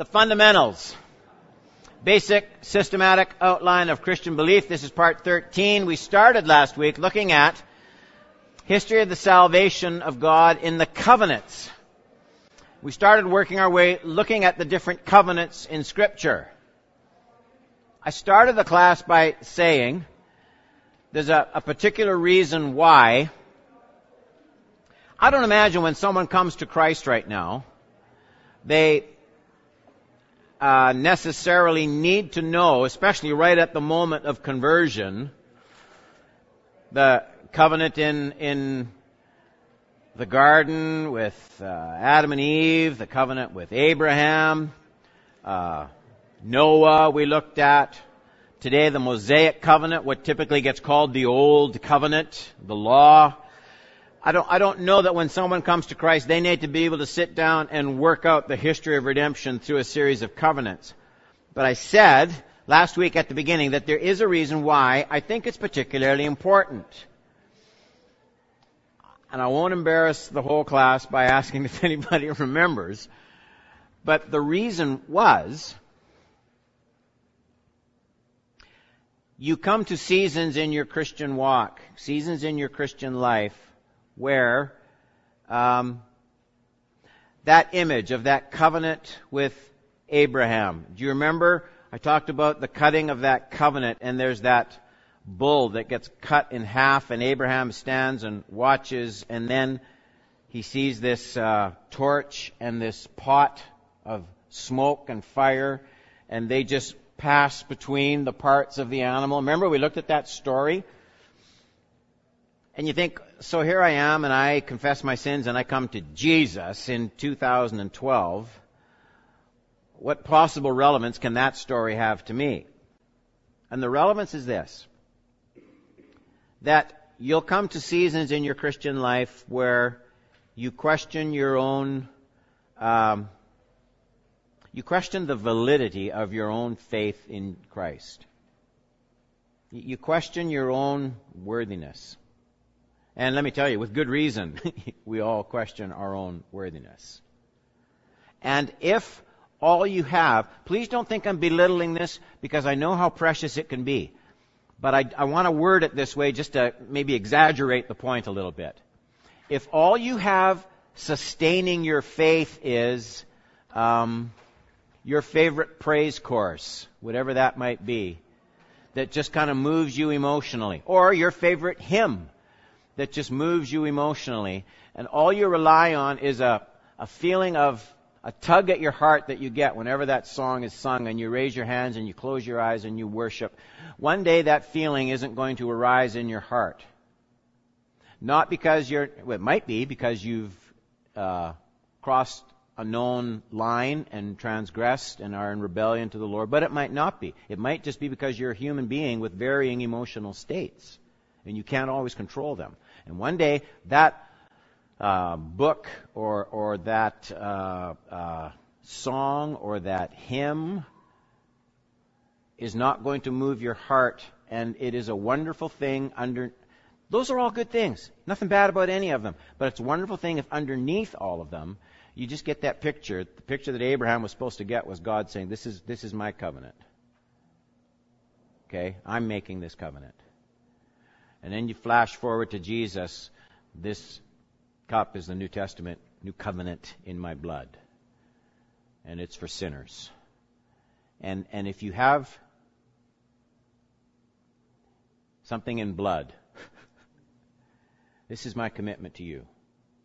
The fundamentals. Basic systematic outline of Christian belief. This is part 13. We started last week looking at history of the salvation of God in the covenants. We started working our way looking at the different covenants in Scripture. I started the class by saying there's a particular reason why. I don't imagine when someone comes to Christ right now, they necessarily need to know, especially right at the moment of conversion, the covenant in the garden with Adam and Eve, the covenant with Abraham, Noah we looked at. Today the Mosaic covenant, what typically gets called the Old Covenant, the law. I don't know that when someone comes to Christ, they need to be able to sit down and work out the history of redemption through a series of covenants. But I said last week at the beginning that there is a reason why I think it's particularly important. And I won't embarrass the whole class by asking if anybody remembers. But the reason was, you come to seasons in your Christian walk, seasons in your Christian life, where that image of that covenant with Abraham. Do you remember? I talked about the cutting of that covenant, and there's that bull that gets cut in half, and Abraham stands and watches, and then he sees this torch and this pot of smoke and fire, and they just pass between the parts of the animal. Remember, we looked at that story? And you think, so here I am, and I confess my sins, and I come to Jesus in 2012. What possible relevance can that story have to me? And the relevance is this, that you'll come to seasons in your Christian life where you question your own, you question the validity of your own faith in Christ. You question your own worthiness. And let me tell you, with good reason, we all question our own worthiness. And if all you have, please don't think I'm belittling this, because I know how precious it can be. But I want to word it this way just to maybe exaggerate the point a little bit. If all you have sustaining your faith is your favorite praise course, whatever that might be, that just kind of moves you emotionally, or your favorite hymn that just moves you emotionally, and all you rely on is a feeling of a tug at your heart that you get whenever that song is sung, and you raise your hands and you close your eyes and you worship. One day that feeling isn't going to arise in your heart. Not because it might be because you've crossed a known line and transgressed and are in rebellion to the Lord, but it might not be. It might just be because you're a human being with varying emotional states, and you can't always control them. And one day, that book or that song or that hymn is not going to move your heart, and it is a wonderful thing those are all good things. Nothing bad about any of them. But it's a wonderful thing if underneath all of them, you just get that picture. The picture that Abraham was supposed to get was God saying, this is my covenant. Okay? I'm making this covenant. And then you flash forward to Jesus. This cup is the New Testament, new covenant in my blood. And it's for sinners. And if you have something in blood, this is my commitment to you.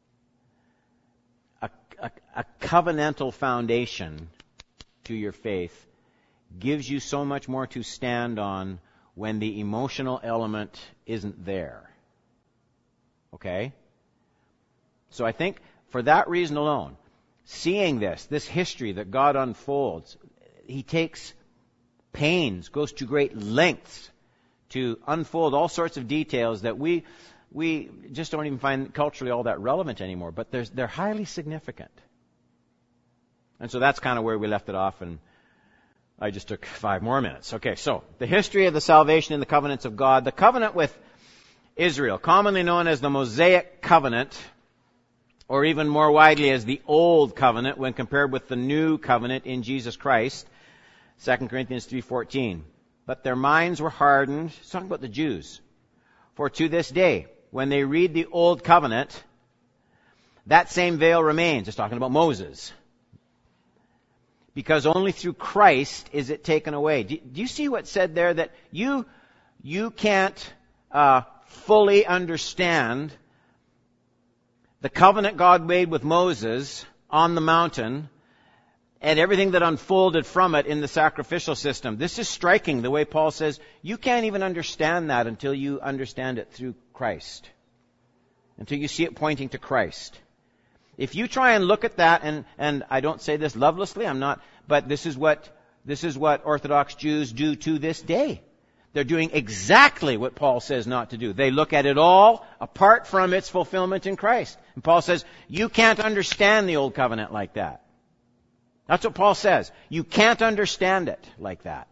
A covenantal foundation to your faith gives you so much more to stand on when the emotional element isn't there. Okay? So I think for that reason alone, seeing this history that God unfolds, He takes pains, goes to great lengths to unfold all sorts of details that we just don't even find culturally all that relevant anymore, but they're highly significant. And so that's kind of where we left it off, and I just took 5 more minutes. Okay, so the history of the salvation in the covenants of God. The covenant with Israel, commonly known as the Mosaic covenant, or even more widely as the Old Covenant when compared with the New Covenant in Jesus Christ. 2 Corinthians 3:14. But their minds were hardened. It's talking about the Jews. For to this day, when they read the Old Covenant, that same veil remains. It's talking about Moses. Because only through Christ is it taken away. Do you see what's said there? That you can't fully understand the covenant God made with Moses on the mountain and everything that unfolded from it in the sacrificial system. This is striking, the way Paul says, you can't even understand that until you understand it through Christ. Until you see it pointing to Christ. If you try and look at that, and I don't say this lovelessly, I'm not, but this is what Orthodox Jews do to this day. They're doing exactly what Paul says not to do. They look at it all apart from its fulfillment in Christ. And Paul says, you can't understand the Old Covenant like that. That's what Paul says. You can't understand it like that.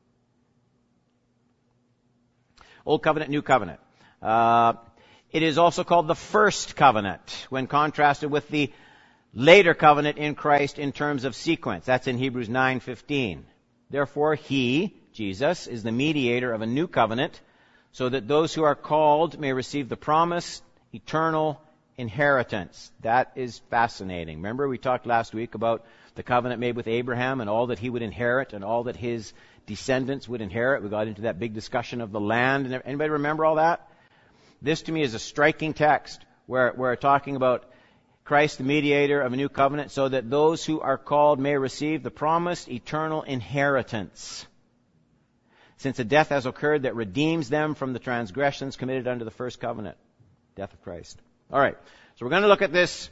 Old Covenant, New Covenant. It is also called the First Covenant when contrasted with the later covenant in Christ in terms of sequence. That's in Hebrews 9:15. Therefore, He, Jesus, is the mediator of a new covenant so that those who are called may receive the promised eternal inheritance. That is fascinating. Remember we talked last week about the covenant made with Abraham and all that he would inherit and all that his descendants would inherit. We got into that big discussion of the land. And anybody remember all that? This to me is a striking text where we're talking about Christ, the mediator of a new covenant, so that those who are called may receive the promised eternal inheritance, since a death has occurred that redeems them from the transgressions committed under the first covenant, death of Christ. All right, so we're going to look at this,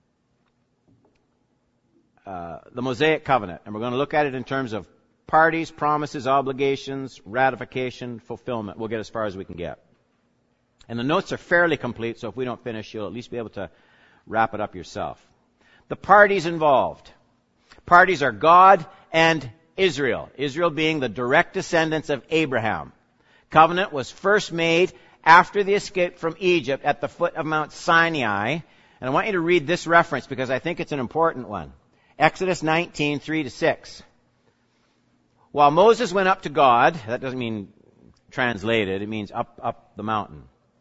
the Mosaic covenant, and we're going to look at it in terms of parties, promises, obligations, ratification, fulfillment. We'll get as far as we can get. And the notes are fairly complete, so if we don't finish, you'll at least be able to wrap it up yourself. The parties involved. Parties are God and Israel. Israel being the direct descendants of Abraham. Covenant was first made after the escape from Egypt at the foot of Mount Sinai. And I want you to read this reference because I think it's an important one. Exodus 19:3-6. While Moses went up to God, that doesn't mean translated, it means up the mountain.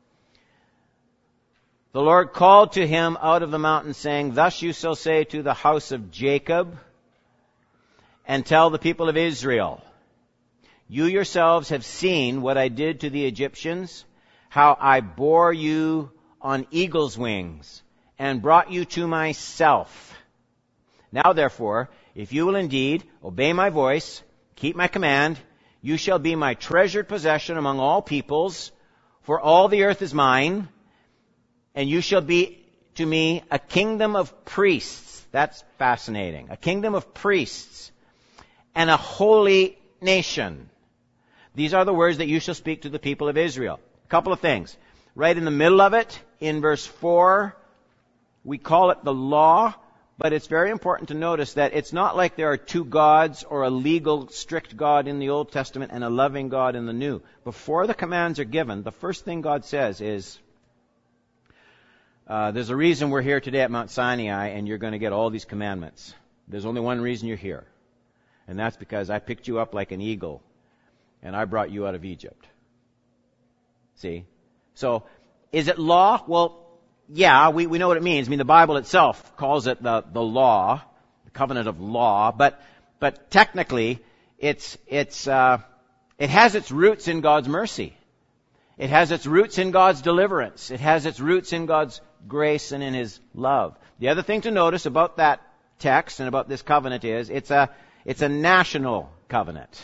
The Lord called to him out of the mountain, saying, Thus you shall say to the house of Jacob, and tell the people of Israel, You yourselves have seen what I did to the Egyptians, how I bore you on eagle's wings, and brought you to myself. Now therefore, if you will indeed obey my voice, keep my command, you shall be my treasured possession among all peoples, for all the earth is mine, and you shall be to me a kingdom of priests. That's fascinating. A kingdom of priests and a holy nation. These are the words that you shall speak to the people of Israel. A couple of things. Right in the middle of it, in verse 4, we call it the law, but it's very important to notice that it's not like there are two gods or a legal, strict God in the Old Testament and a loving God in the New. Before the commands are given, the first thing God says is, there's a reason we're here today at Mount Sinai and you're going to get all these commandments. There's only one reason you're here. And that's because I picked you up like an eagle and I brought you out of Egypt. See? So, is it law? Well, yeah, we know what it means. I mean, the Bible itself calls it the law, the covenant of law, but technically it has its roots in God's mercy. It has its roots in God's deliverance. It has its roots in God's grace and in His love. The other thing to notice about that text and about this covenant is it's a national covenant.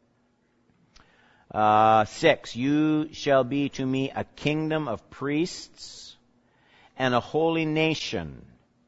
6, you shall be to me a kingdom of priests and a holy nation.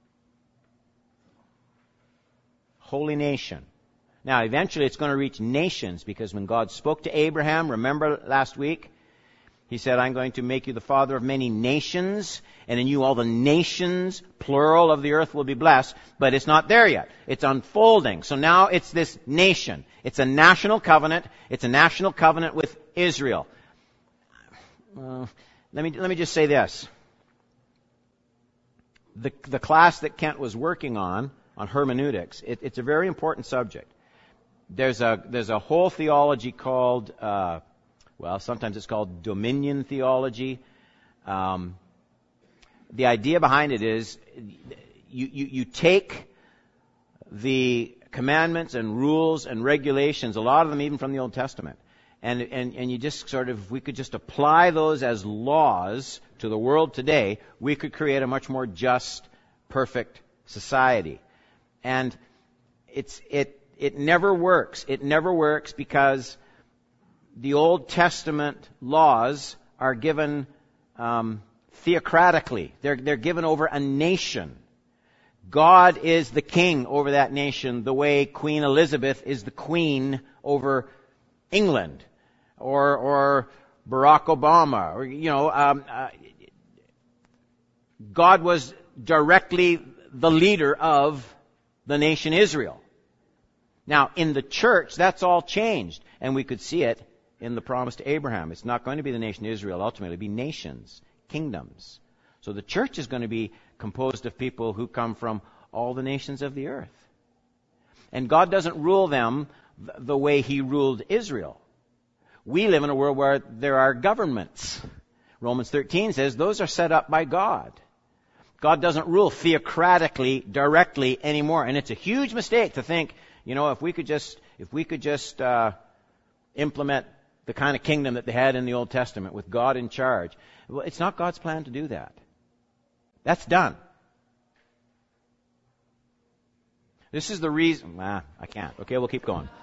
Holy nation. Now, eventually it's going to reach nations because when God spoke to Abraham, remember last week, He said, I'm going to make you the father of many nations, and in you all the nations, plural, of the earth will be blessed. But it's not there yet. It's unfolding. So now it's this nation. It's a national covenant. It's a national covenant with Israel. Let me just say this. the class that Kent was working on hermeneutics, it's a very important subject. There's a whole theology called, sometimes it's called dominion theology. The idea behind it is you take the commandments and rules and regulations, a lot of them even from the Old Testament, and you just sort of, we could just apply those as laws to the world today, we could create a much more just, perfect society. And it never works. It never works because the Old Testament laws are given theocratically. They're given over a nation. God is the king over that nation the way Queen Elizabeth is the queen over England or Barack Obama, or God was directly the leader of the nation Israel. Now, in the church, that's all changed, and we could see it in the promise to Abraham. It's not going to be the nation Israel ultimately, it'll be nations, kingdoms. So the church is going to be composed of people who come from all the nations of the earth. And God doesn't rule them the way He ruled Israel. We live in a world where there are governments. Romans 13 says those are set up by God. God doesn't rule theocratically, directly anymore. And it's a huge mistake to think, if we could just implement the kind of kingdom that they had in the Old Testament with God in charge. Well, it's not God's plan to do that. That's done. This is the reason. I can't. Okay, we'll keep going.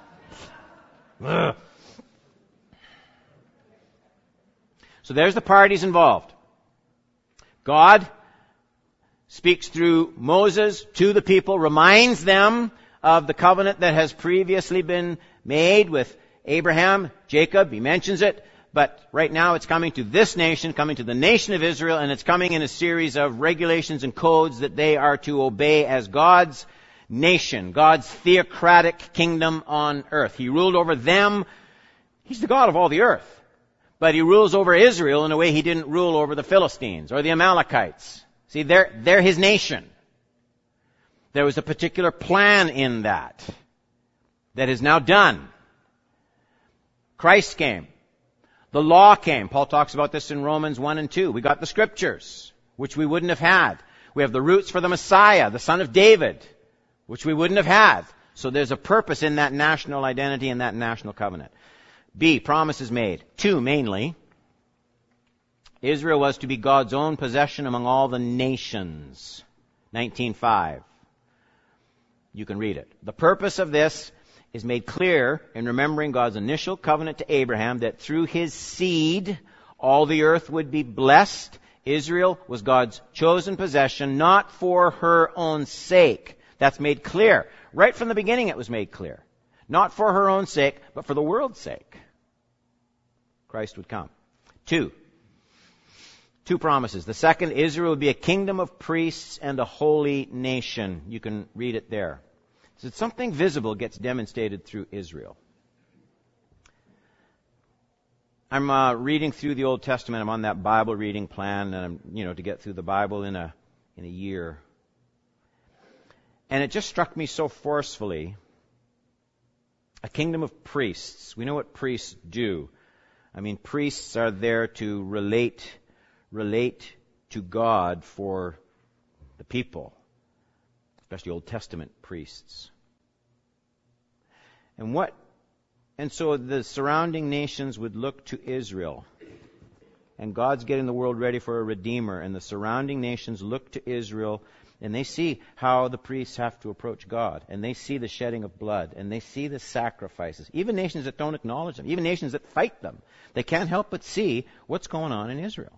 So there's the parties involved. God speaks through Moses to the people, reminds them of the covenant that has previously been made with Abraham, Jacob. He mentions it, but right now it's coming to this nation, coming to the nation of Israel, and it's coming in a series of regulations and codes that they are to obey as God's nation, God's theocratic kingdom on earth. He ruled over them. He's the God of all the earth. But He rules over Israel in a way He didn't rule over the Philistines or the Amalekites. See, they're His nation. There was a particular plan in that is now done. Christ came. The law came. Paul talks about this in Romans 1 and 2. We got the Scriptures, which we wouldn't have had. We have the roots for the Messiah, the Son of David, which we wouldn't have had. So there's a purpose in that national identity and that national covenant. B, promises made. 2, mainly. Israel was to be God's own possession among all the nations. 19:5. You can read it. The purpose of this is made clear in remembering God's initial covenant to Abraham that through his seed all the earth would be blessed. Israel was God's chosen possession, not for her own sake. That's made clear. Right from the beginning it was made clear. Not for her own sake, but for the world's sake. Christ would come. 2 promises. The second, Israel would be a kingdom of priests and a holy nation. You can read it there. So something visible gets demonstrated through Israel. I'm reading through the Old Testament. I'm on that Bible reading plan, and I'm, to get through the Bible in a year. And it just struck me so forcefully. A kingdom of priests. We know what priests do. Priests are there to relate to God for the people, especially Old Testament priests. And so the surrounding nations would look to Israel. And God's getting the world ready for a Redeemer. And the surrounding nations look to Israel, and they see how the priests have to approach God. And they see the shedding of blood. And they see the sacrifices. Even nations that don't acknowledge them. Even nations that fight them. They can't help but see what's going on in Israel.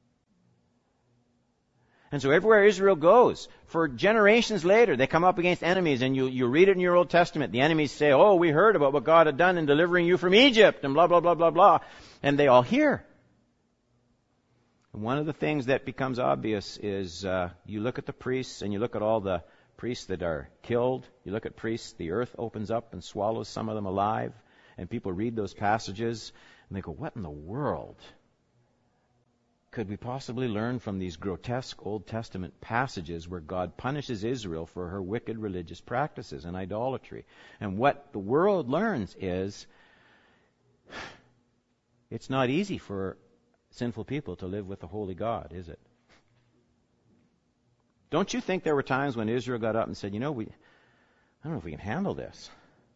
And so everywhere Israel goes, for generations later, they come up against enemies, and you read it in your Old Testament. The enemies say, oh, we heard about what God had done in delivering you from Egypt, and blah, blah, blah, blah, blah. And they all hear. And one of the things that becomes obvious is you look at the priests, and you look at all the priests that are killed. You look at priests, the earth opens up and swallows some of them alive. And people read those passages, and they go, what in the world? could we possibly learn from these grotesque Old Testament passages where God punishes Israel for her wicked religious practices and idolatry? And what the world learns is it's not easy for sinful people to live with a holy God, is it? Don't you think there were times when Israel got up and said, I don't know if we can handle this.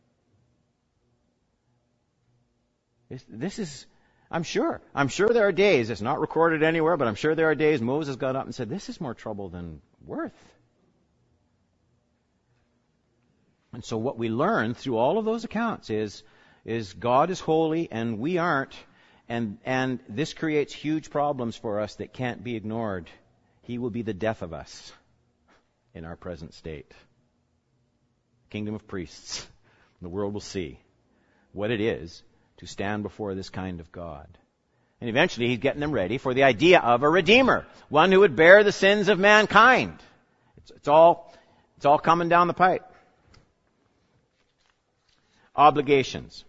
This is, I'm sure there are days, it's not recorded anywhere, but I'm sure there are days Moses got up and said, this is more trouble than worth. And so what we learn through all of those accounts is God is holy and we aren't, and this creates huge problems for us that can't be ignored. He will be the death of us in our present state. Kingdom of priests. The world will see what it is to stand before this kind of God. And eventually he's getting them ready for the idea of a Redeemer, one who would bear the sins of mankind. It's all coming down the pipe. Obligations.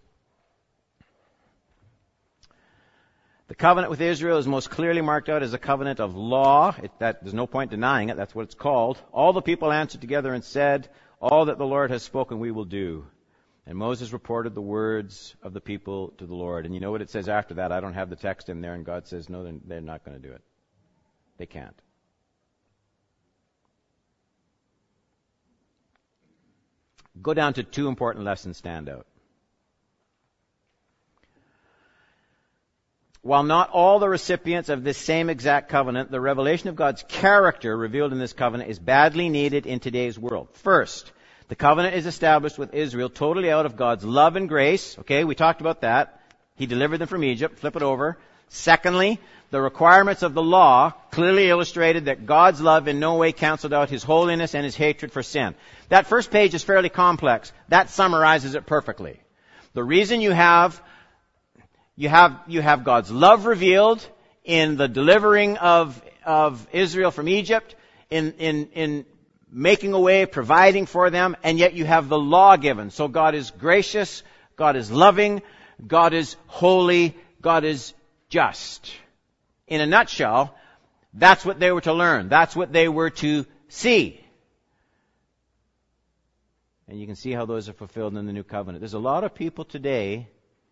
The covenant with Israel is most clearly marked out as a covenant of law. There's no point denying it. That's what it's called. All the people answered together and said, all that the Lord has spoken we will do. And Moses reported the words of the people to the Lord. And you know what it says after that? I don't have the text in there. And God says, no, they're not going to do it. They can't. Go down to two important lessons stand out. While not all the recipients of this same exact covenant, the revelation of God's character revealed in this covenant is badly needed in today's world. First, the covenant is established with Israel totally out of God's love and grace. Okay, we talked about that. He delivered them from Egypt. Flip it over. Secondly, the requirements of the law clearly illustrated that God's love in no way canceled out His holiness and His hatred for sin. That first page is fairly complex. That summarizes it perfectly. The reason you have God's love revealed in the delivering of Israel from Egypt, in making a way, providing for them, and yet you have the law given. So God is gracious, God is loving, God is holy, God is just. In a nutshell, that's what they were to learn. That's what they were to see. And you can see how those are fulfilled in the new covenant. There's a lot of people today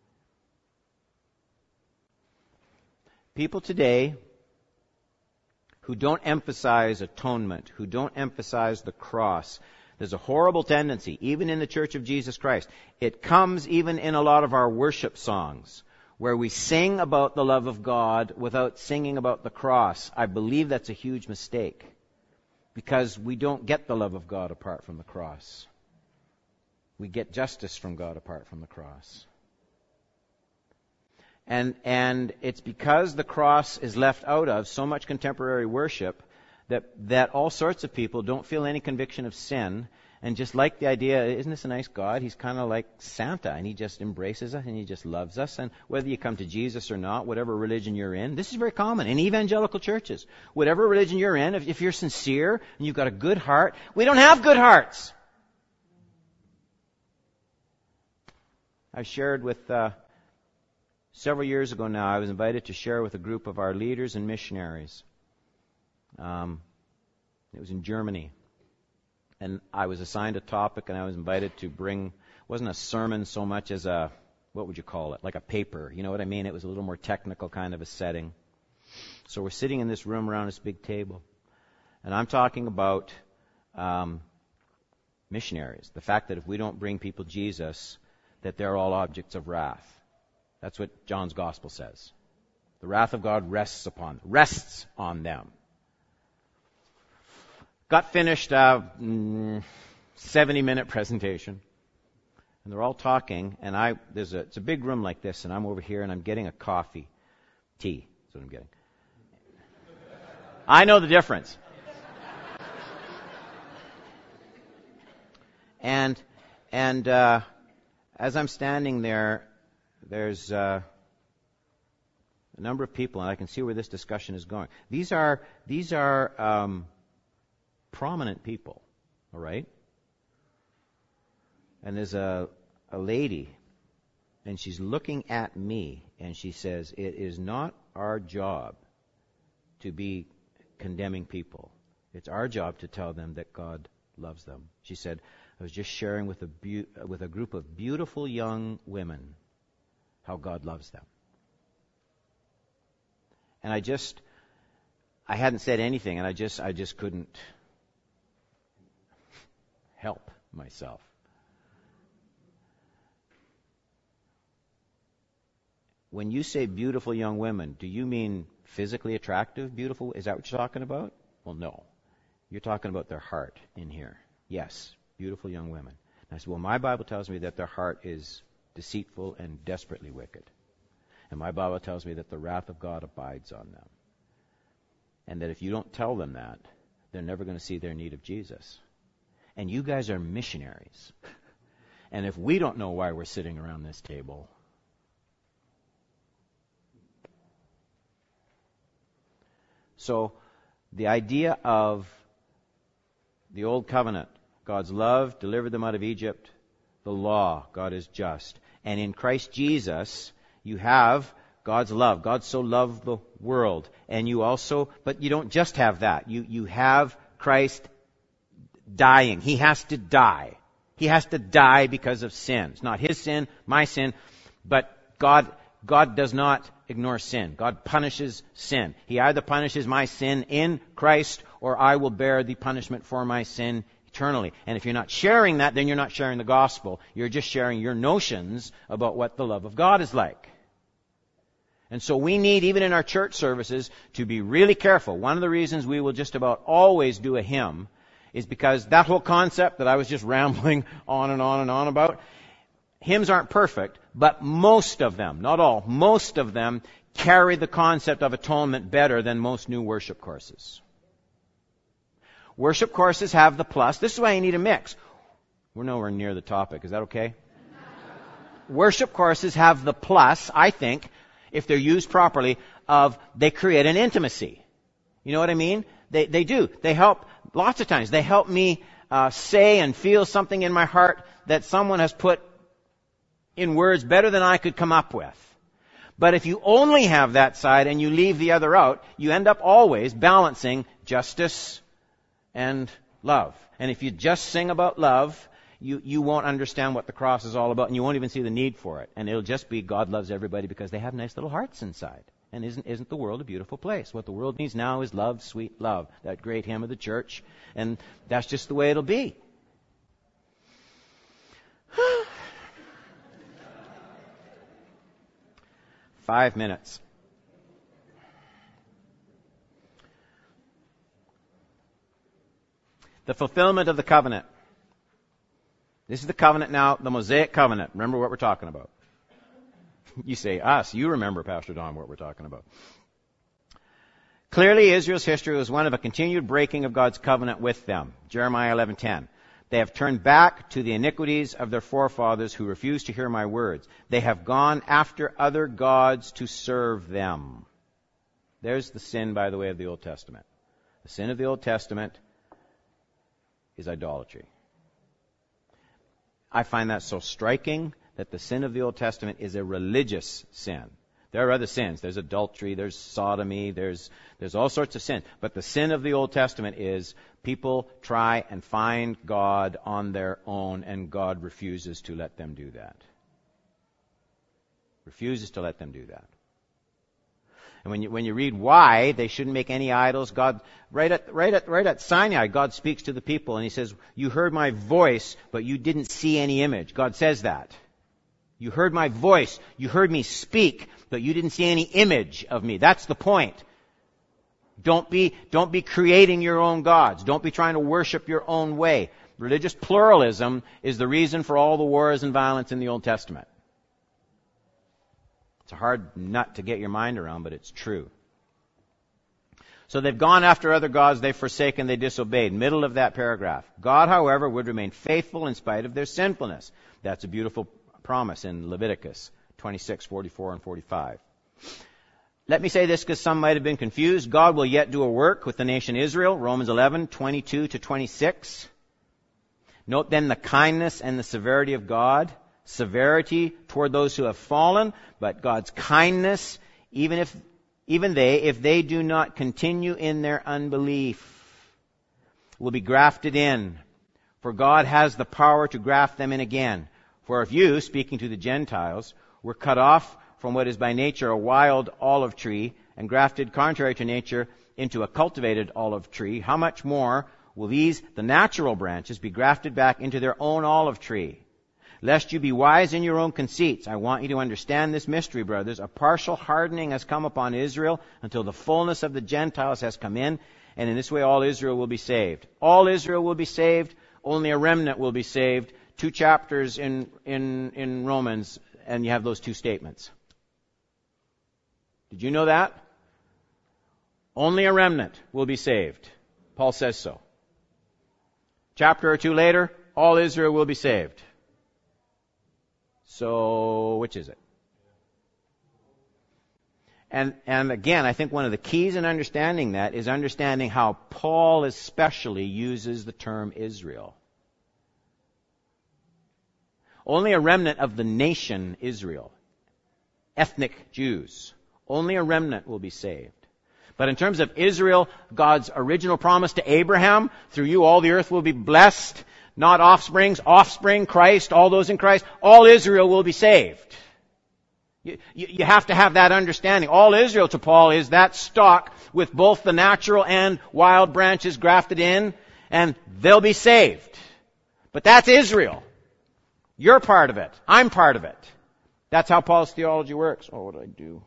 who don't emphasize atonement, who don't emphasize the cross. There's a horrible tendency, even in the Church of Jesus Christ. It comes even in a lot of our worship songs, where we sing about the love of God without singing about the cross. I believe that's a huge mistake, because we don't get the love of God apart from the cross. We get justice from God apart from the cross. And it's because the cross is left out of so much contemporary worship that all sorts of people don't feel any conviction of sin and just like the idea, isn't this a nice God? He's kind of like Santa, and He just embraces us and He just loves us. And whether you come to Jesus or not, whatever religion you're in, this is very common in evangelical churches. Whatever religion you're in, if you're sincere and you've got a good heart, we don't have good hearts. I shared with... Several years ago now, I was invited to share with a group of our leaders and missionaries. It was in Germany. And I was assigned a topic, and I was invited to bring, it wasn't a sermon so much as a, what would you call it, like a paper. You know what I mean? It was a little more technical kind of a setting. So we're sitting in this room around this big table. And I'm talking about missionaries. The fact that if we don't bring people Jesus, that they're all objects of wrath. That's what John's Gospel says. The wrath of God rests on them. Got finished 70-minute presentation. And they're all talking, and it's a big room like this, and I'm over here, and I'm getting a coffee. Tea is what I'm getting. I know the difference. And as I'm standing there, there's a number of people, and I can see where this discussion is going. These are prominent people, all right? And there's a lady, and she's looking at me, and she says, "It is not our job to be condemning people. It's our job to tell them that God loves them. She said, I was just sharing with a group of beautiful young women how God loves them. And I hadn't said anything, and I just couldn't help myself. When you say beautiful young women, do you mean physically attractive, beautiful? Is that what you're talking about? Well, no. You're talking about their heart in here. Yes, beautiful young women. And I said, well, my Bible tells me that their heart is deceitful and desperately wicked. And my Bible tells me that the wrath of God abides on them. And that if you don't tell them that, they're never going to see their need of Jesus. And you guys are missionaries. And if we don't know why we're sitting around this table, so the idea of the Old Covenant, God's love delivered them out of Egypt. The law, God is just. And in Christ Jesus, you have God's love. God so loved the world. And you also, but you don't just have that. You have Christ dying. He has to die. He has to die because of sin. It's not his sin, my sin, but God does not ignore sin. God punishes sin. He either punishes my sin in Christ, or I will bear the punishment for my sin eternally. And if you're not sharing that, then you're not sharing the gospel. You're just sharing your notions about what the love of God is like. And so we need, even in our church services, to be really careful. One of the reasons we will just about always do a hymn is because that whole concept that I was just rambling on and on and on about, hymns aren't perfect, but most of them, not all, most of them carry the concept of atonement better than most new worship courses. Worship courses have the plus. This is why you need a mix. We're nowhere near the topic. Is that okay? Worship courses have the plus, I think, if they're used properly, of they create an intimacy. You know what I mean? They do. They help, lots of times, they help me say and feel something in my heart that someone has put in words better than I could come up with. But if you only have that side and you leave the other out, you end up always balancing justice and love. And if you just sing about love, you won't understand what the cross is all about, and you won't even see the need for it. And it'll just be God loves everybody because they have nice little hearts inside. And isn't the world a beautiful place? What the world needs now is love, sweet love. That great hymn of the church. And that's just the way it'll be. 5 minutes. The fulfillment of the covenant. This is the covenant now, the Mosaic covenant. Remember what we're talking about. You say, us. You remember, Pastor Don, what we're talking about. Clearly, Israel's history was one of a continued breaking of God's covenant with them. Jeremiah 11:10. They have turned back to the iniquities of their forefathers who refused to hear my words. They have gone after other gods to serve them. There's the sin, by the way, of the Old Testament. The sin of the Old Testament is idolatry. I find that so striking that the sin of the Old Testament is a religious sin. There are other sins. There's adultery, there's sodomy, there's all sorts of sins. But the sin of the Old Testament is people try and find God on their own, and God refuses to let them do that. Refuses to let them do that. And when you read why they shouldn't make any idols, God, right at Sinai, God speaks to the people and He says, "You heard my voice, but you didn't see any image." God says that. You heard my voice, you heard me speak, but you didn't see any image of me. That's the point. Don't be creating your own gods. Don't be trying to worship your own way. Religious pluralism is the reason for all the wars and violence in the Old Testament. It's a hard nut to get your mind around, but it's true. So they've gone after other gods, they've forsaken, they disobeyed. Middle of that paragraph. God, however, would remain faithful in spite of their sinfulness. That's a beautiful promise in Leviticus 26, 44, and 45. Let me say this because some might have been confused. God will yet do a work with the nation Israel, Romans 11, 22 to 26. Note then the kindness and the severity of God. Severity toward those who have fallen, but God's kindness, even even they, if they do not continue in their unbelief, will be grafted in. For God has the power to graft them in again. For if you, speaking to the Gentiles, were cut off from what is by nature a wild olive tree, and grafted contrary to nature into a cultivated olive tree, how much more will these, the natural branches, be grafted back into their own olive tree? Lest you be wise in your own conceits, I want you to understand this mystery, brothers. A partial hardening has come upon Israel until the fullness of the Gentiles has come in, and in this way all Israel will be saved. All Israel will be saved, only a remnant will be saved. 2 chapters in Romans, and you have those 2 statements. Did you know that? Only a remnant will be saved. Paul says so. Chapter or 2 later, all Israel will be saved. So, which is it? And again, I think one of the keys in understanding that is understanding how Paul especially uses the term Israel. Only a remnant of the nation Israel, ethnic Jews, only a remnant will be saved. But in terms of Israel, God's original promise to Abraham, through you all the earth will be blessed, not offspring, Christ, all those in Christ, all Israel will be saved. You have to have that understanding. All Israel to Paul is that stock with both the natural and wild branches grafted in, and they'll be saved. But that's Israel. You're part of it. I'm part of it. That's how Paul's theology works. Oh, what did I do?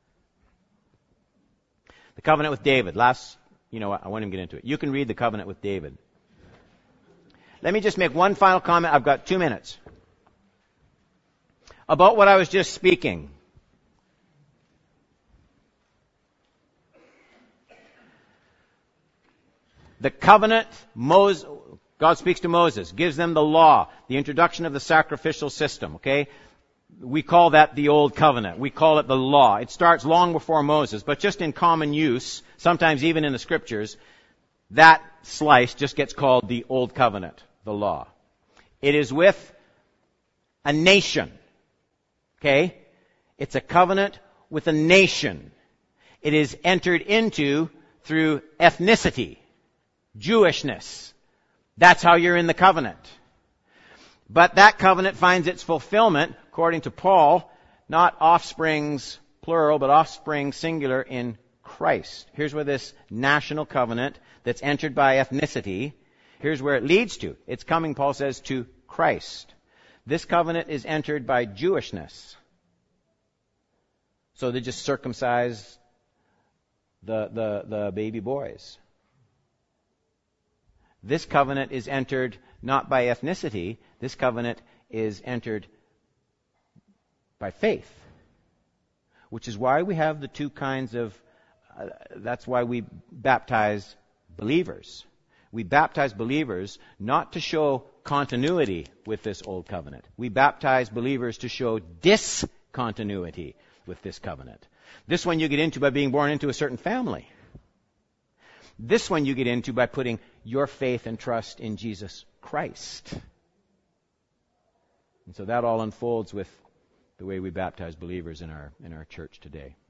The covenant with David. I won't even get into it. You can read the covenant with David. Let me just make one final comment. I've got 2 minutes. About what I was just speaking. The covenant, God speaks to Moses, gives them the law, the introduction of the sacrificial system, okay? We call that the Old Covenant. We call it the law. It starts long before Moses, but just in common use, sometimes even in the Scriptures, that slice just gets called the Old Covenant, the law. It is with a nation. Okay? It's a covenant with a nation. It is entered into through ethnicity, Jewishness. That's how you're in the covenant. But that covenant finds its fulfillment, according to Paul, not offsprings plural, but offspring singular in Christ. Here's where this national covenant that's entered by ethnicity, here's where it leads to. It's coming, Paul says, to Christ. This covenant is entered by Jewishness. So they just circumcise the baby boys. This covenant is entered not by ethnicity. This covenant is entered by faith. Which is why we have the 2 kinds of, that's why we baptize believers. We baptize believers not to show continuity with this old covenant. We baptize believers to show discontinuity with this covenant. This one you get into by being born into a certain family. This one you get into by putting your faith and trust in Jesus Christ. And so that all unfolds with the way we baptize believers in our church today.